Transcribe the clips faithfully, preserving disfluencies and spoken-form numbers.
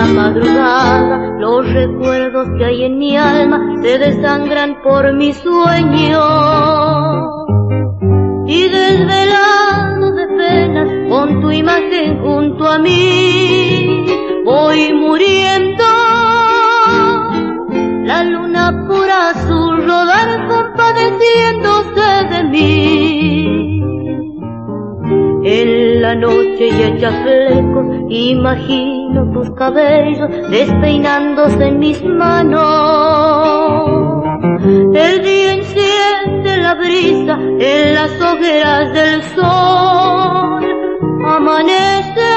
madrugada los recuerdos que hay en mi alma se desangran por mi sueño, y desvelado de penas con tu imagen junto a mí voy muriendo. La luna pura a su rodar compadeciéndose de mí. En la noche y hecha flecos imagino tus cabellos despeinándose en mis manos. El día enciende la brisa en las hogueras del sol. Amanece,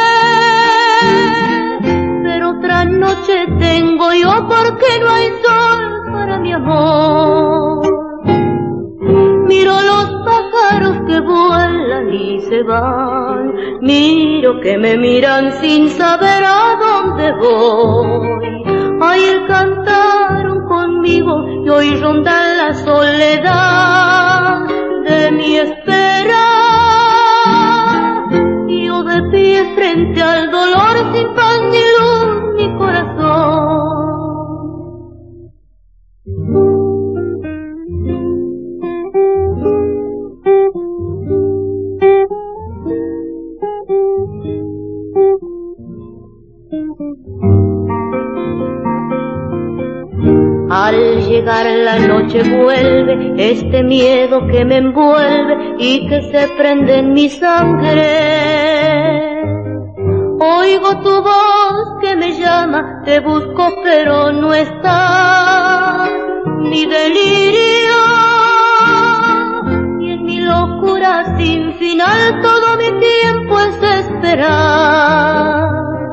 pero otra noche tengo yo porque no hay sol para mi amor. Miro los pájaros que vuelan y se van, miro que me miran sin saber a dónde voy. Ayer cantaron conmigo y hoy rondan la soledad de mi espera. Y yo de pie frente al dolor sin paz ni luz mi corazón. Al llegar la noche vuelve este miedo que me envuelve y que se prende en mi sangre. Oigo tu voz que me llama, te busco pero no estás. Mi delirio y en mi locura sin final todo mi tiempo es esperar.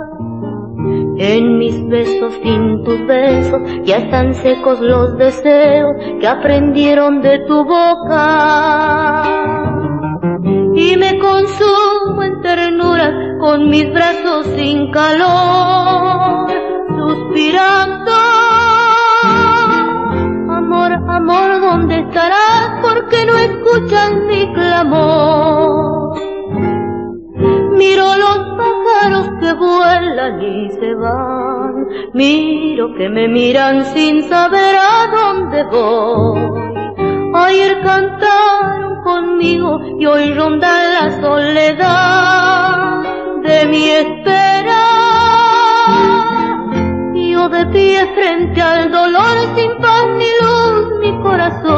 En mis besos sin tus besos ya están secos los deseos que aprendieron de tu boca. Y me consumo en ternuras con mis brazos sin calor, suspirando. Amor, amor, ¿dónde estarás? Porque no escuchas mi clamor. Miro los pájaros que vuelan y se van, miro que me miran sin saber a dónde voy. Ayer cantaron conmigo y hoy rondan la soledad de mi espera. Y yo de pie frente al dolor sin paz ni luz mi corazón.